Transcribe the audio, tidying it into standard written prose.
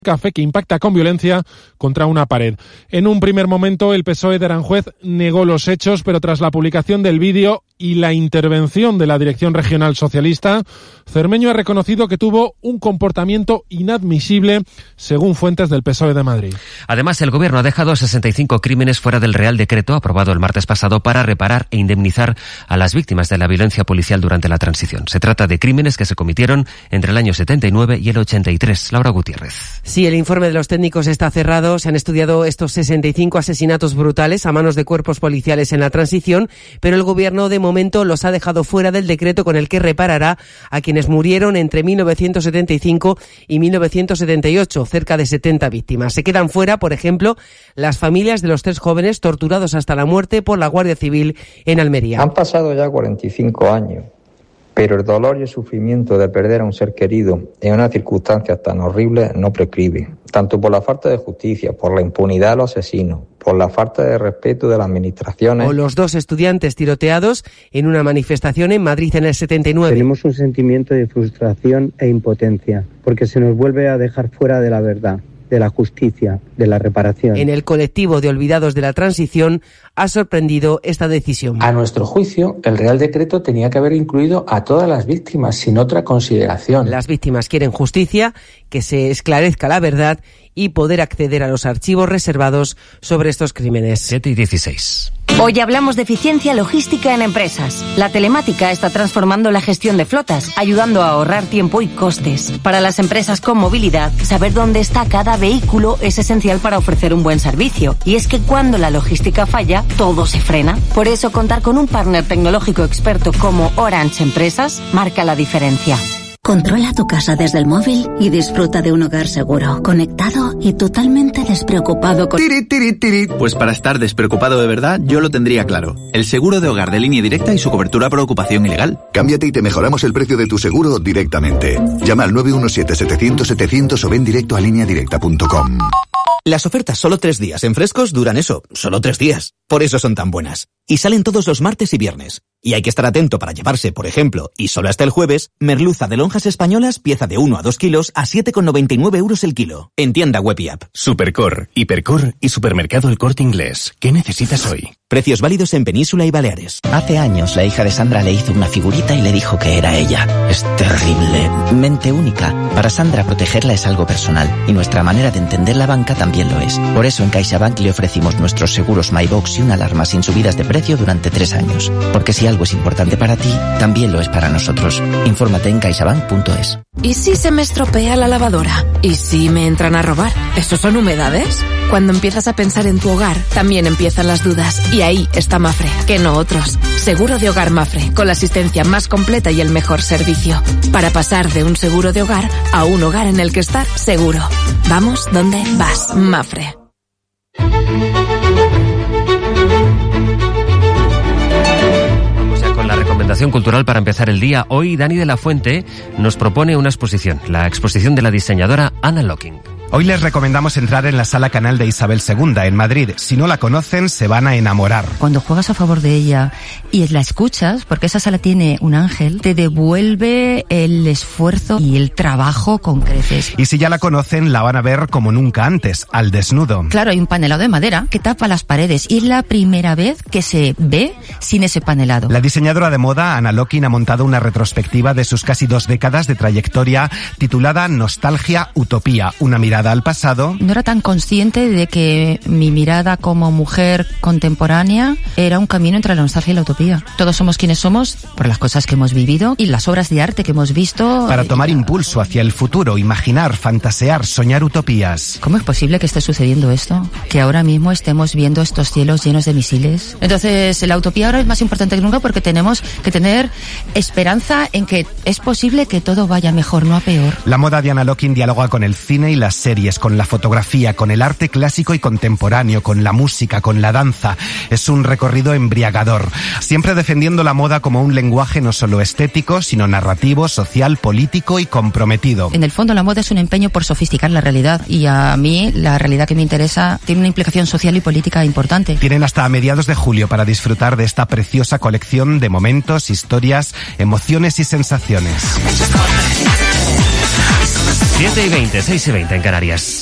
café que impacta con violencia contra una pared. En un primer momento el PSOE de Aranjuez negó los hechos, pero tras la publicación del vídeo y la intervención de la Dirección Regional Socialista, Cermeño ha reconocido que tuvo un comportamiento inadmisible, según fuentes del PSOE de Madrid. Además, el Gobierno ha dejado 65 crímenes fuera del Real Decreto aprobado el martes pasado para reparar e indemnizar a las víctimas de la violencia policial durante la transición. Se trata de crímenes que se cometieron entre el año 79 y el 83. Laura Gutiérrez. Sí, el informe de los técnicos está cerrado. Se han estudiado estos 65 asesinatos brutales a manos de cuerpos policiales en la transición, pero el Gobierno de momento los ha dejado fuera del decreto con el que reparará a quienes murieron entre 1975 y 1978, cerca de 70 víctimas. Se quedan fuera, por ejemplo, las familias de los 3 jóvenes torturados hasta la muerte por la Guardia Civil en Almería. Han pasado ya 45 años. Pero el dolor y el sufrimiento de perder a un ser querido en unas circunstancias tan horribles no prescribe, tanto por la falta de justicia, por la impunidad de los asesinos, por la falta de respeto de las administraciones. O los 2 estudiantes tiroteados en una manifestación en Madrid en el 79. Tenemos un sentimiento de frustración e impotencia, porque se nos vuelve a dejar fuera de la verdad, de la justicia, de la reparación. En el colectivo de olvidados de la transición ha sorprendido esta decisión. A nuestro juicio, el Real Decreto tenía que haber incluido a todas las víctimas, sin otra consideración. Las víctimas quieren justicia, que se esclarezca la verdad y poder acceder a los archivos reservados sobre estos crímenes. 7:16. Hoy hablamos de eficiencia logística en empresas. La telemática está transformando la gestión de flotas, ayudando a ahorrar tiempo y costes. Para las empresas con movilidad, saber dónde está cada vehículo es esencial para ofrecer un buen servicio. Y es que cuando la logística falla, todo se frena. Por eso, contar con un partner tecnológico experto como Orange Empresas marca la diferencia. Controla tu casa desde el móvil y disfruta de un hogar seguro, conectado y totalmente despreocupado con... Pues para estar despreocupado de verdad, yo lo tendría claro. El seguro de hogar de Línea Directa y su cobertura por ocupación ilegal. Cámbiate y te mejoramos el precio de tu seguro directamente. Llama al 917-700-700 o ven directo a lineadirecta.com. Las ofertas solo 3 días en Frescos duran eso, solo 3 días. Por eso son tan buenas. Y salen todos los martes y viernes. Y hay que estar atento para llevarse, por ejemplo, y solo hasta el jueves, merluza de lonjas españolas, pieza de 1 a 2 kilos, a 7,99 € el kilo. En tienda web y app. Supercor, Hipercor y Supermercado El Corte Inglés. ¿Qué necesitas hoy? Precios válidos en Península y Baleares. Hace años la hija de Sandra le hizo una figurita y le dijo que era ella. Es terrible. Mente única. Para Sandra protegerla es algo personal y nuestra manera de entender la banca también lo es. Por eso en CaixaBank le ofrecimos nuestros seguros MyBox y una alarma sin subidas de precio durante 3 años. Porque si algo es importante para ti, también lo es para nosotros. Infórmate en caixabank.es. ¿Y si se me estropea la lavadora? ¿Y si me entran a robar? ¿Eso son humedades? Cuando empiezas a pensar en tu hogar, también empiezan las dudas. Y ahí está Mafre, que no otros. Seguro de hogar Mafre, con la asistencia más completa y el mejor servicio. Para pasar de un seguro de hogar a un hogar en el que estar seguro. Vamos donde vas, Mafre. Recomendación cultural para empezar el día. Hoy Dani de la Fuente nos propone una exposición, la exposición de la diseñadora Anna Locking. Hoy les recomendamos entrar en la Sala Canal de Isabel II, en Madrid. Si no la conocen, se van a enamorar. Cuando juegas a favor de ella y la escuchas, porque esa sala tiene un ángel, te devuelve el esfuerzo y el trabajo con creces. Y si ya la conocen, la van a ver como nunca antes, al desnudo. Claro, hay un panelado de madera que tapa las paredes y es la primera vez que se ve sin ese panelado. La diseñadora de moda, Anna Locking, ha montado una retrospectiva de sus casi 2 décadas de trayectoria titulada Nostalgia, Utopía, una mirada al pasado. No era tan consciente de que mi mirada como mujer contemporánea era un camino entre la nostalgia y la utopía. Todos somos quienes somos por las cosas que hemos vivido y las obras de arte que hemos visto. Para tomar impulso hacia el futuro, imaginar, fantasear, soñar utopías. ¿Cómo es posible que esté sucediendo esto? Que ahora mismo estemos viendo estos cielos llenos de misiles. Entonces, la utopía ahora es más importante que nunca porque tenemos que tener esperanza en que es posible que todo vaya mejor, no a peor. La moda de Anna Locking dialoga con el cine y las series, con la fotografía, con el arte clásico y contemporáneo, con la música, con la danza. Es un recorrido embriagador, siempre defendiendo la moda como un lenguaje no solo estético, sino narrativo, social, político y comprometido. En el fondo, la moda es un empeño por sofisticar la realidad y a mí la realidad que me interesa tiene una implicación social y política importante. Tienen hasta mediados de julio para disfrutar de esta preciosa colección de momentos, historias, emociones y sensaciones. 7:20, 6:20 en Canarias.